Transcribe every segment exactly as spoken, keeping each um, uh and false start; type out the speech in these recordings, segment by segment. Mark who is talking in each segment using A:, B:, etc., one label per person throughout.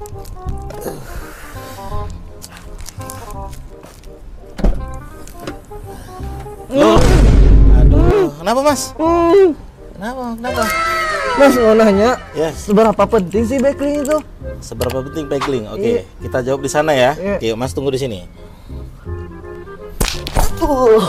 A: Loh. Aduh, kenapa Mas? Kenapa? Kenapa?
B: Mas mau nanya,
A: Yes.
B: seberapa penting sih backlink itu?
A: Seberapa penting backlink? Oke,
B: Iya.
A: kita jawab di sana ya.
B: Iya.
A: Oke, Mas tunggu di sini.
B: Uh,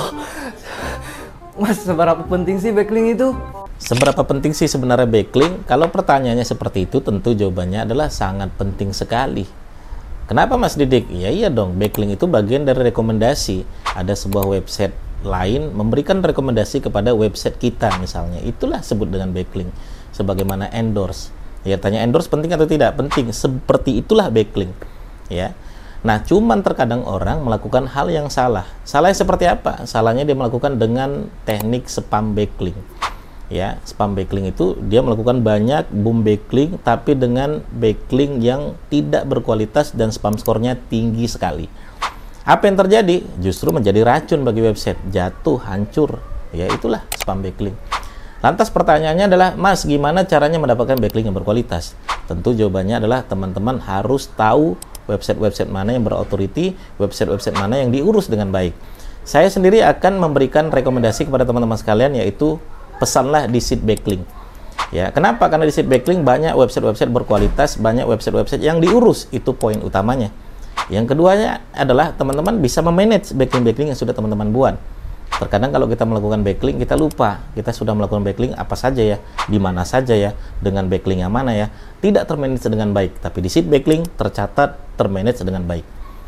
B: Mas, seberapa penting sih backlink itu?
A: Seberapa penting sih sebenarnya backlink? Kalau pertanyaannya seperti itu, tentu jawabannya adalah sangat penting sekali. Kenapa Mas Didik? Ya iya dong, backlink itu bagian dari rekomendasi. Ada sebuah website lain memberikan rekomendasi kepada website kita misalnya. Itulah sebut dengan backlink. Sebagaimana endorse. Ya, tanya endorse penting atau tidak? Penting. Seperti itulah backlink. Ya. Nah, cuman terkadang orang melakukan hal yang salah. Salahnya seperti apa? Salahnya dia melakukan dengan teknik spam backlink. Ya, spam backlink itu dia melakukan banyak boom backlink tapi dengan backlink yang tidak berkualitas dan spam skornya tinggi sekali. Apa yang terjadi? Justru menjadi racun bagi website, jatuh, hancur. Ya, itulah spam backlink. Lantas pertanyaannya adalah, Mas, gimana caranya mendapatkan backlink yang berkualitas? Tentu jawabannya adalah teman-teman harus tahu website-website mana yang berautoriti, website-website mana yang diurus dengan baik. Saya sendiri akan memberikan rekomendasi kepada teman-teman sekalian, yaitu pesanlah di site backlink. Ya, kenapa? Karena di site backlink banyak website-website berkualitas, banyak website-website yang diurus, itu poin utamanya. Yang keduanya adalah teman-teman bisa memanage backlink-backlink yang sudah teman-teman buat. Terkadang kalau kita melakukan backlink, kita lupa kita sudah melakukan backlink apa saja ya, di mana saja ya, dengan backlink yang mana ya, tidak termanage dengan baik. Tapi di site backlink tercatat termanage dengan baik.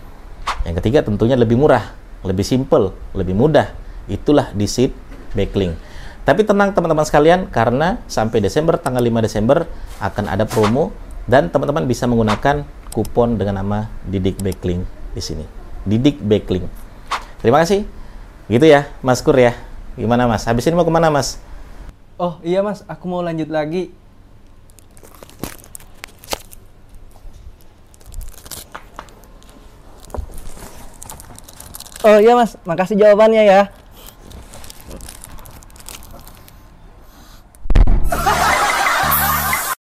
A: Yang ketiga tentunya lebih murah, lebih simple, lebih mudah. Itulah di site backlink. Tapi tenang teman-teman sekalian, karena sampai Desember, tanggal lima Desember akan ada promo dan teman-teman bisa menggunakan kupon dengan nama Didik Backlink di sini. Didik Backlink. Terima kasih. Gitu ya, Mas Kur ya. Gimana Mas? Habis ini mau kemana Mas?
B: Oh iya Mas, aku mau lanjut lagi. Oh iya Mas, makasih jawabannya ya.